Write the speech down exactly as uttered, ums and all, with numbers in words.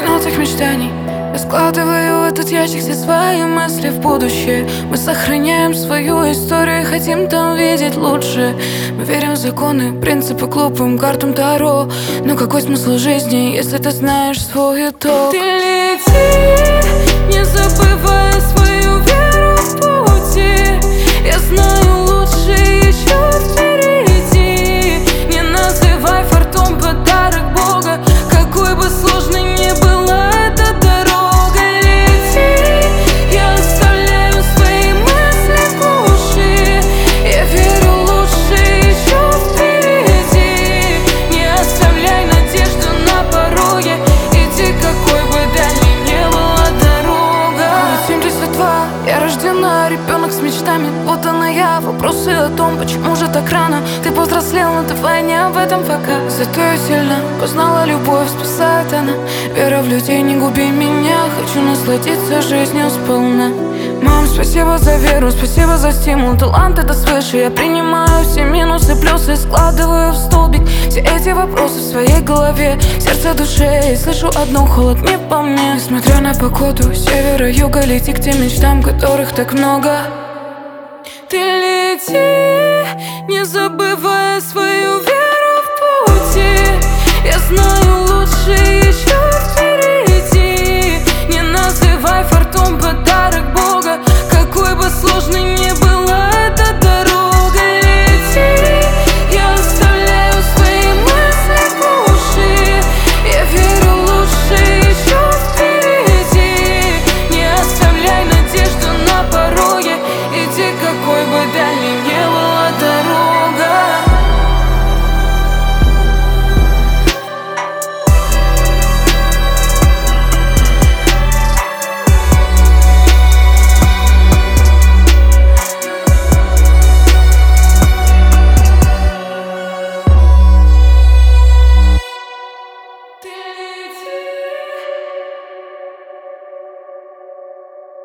семнадцать мечтаний. Я складываю в этот ящик все свои мысли в будущее. Мы сохраняем свою историю и хотим там видеть лучшее. Мы верим в законы, принципы, глупым картам Таро. Но какой смысл жизни, если ты знаешь свой итог? Ты лети, не забывая свою веру в пути. Я знаю, лучше еще впереди. Не называй фортун подарок Бога, какой бы сложной ни была эта дорога. Лети, я оставляю свои мысли в глуши. Я верю, лучше еще впереди. Не оставляй надежду на пороге. Иди, какой бы дальней не была дорога. семьдесят два, я рождена, ребенок с мечтами. Вот она я, вопросы о том, почему же так рано. Ты повзрослел, но давай не об этом пока. Зато я сильно познала любовь, спасает она. Вера в людей, не губи меня. Хочу насладиться жизнью сполна. Мам, спасибо за веру, спасибо за стимул. Талант это свыше. Я принимаю все минусы, плюсы, складываю в столбик все эти вопросы в своей голове. Сердце, душе, и слышу одно: холод не по мне. Несмотря на погоду, севера, юга, лети к тем мечтам, которых так много. Ты лети, не забывая свою веру в пути. Я знаю,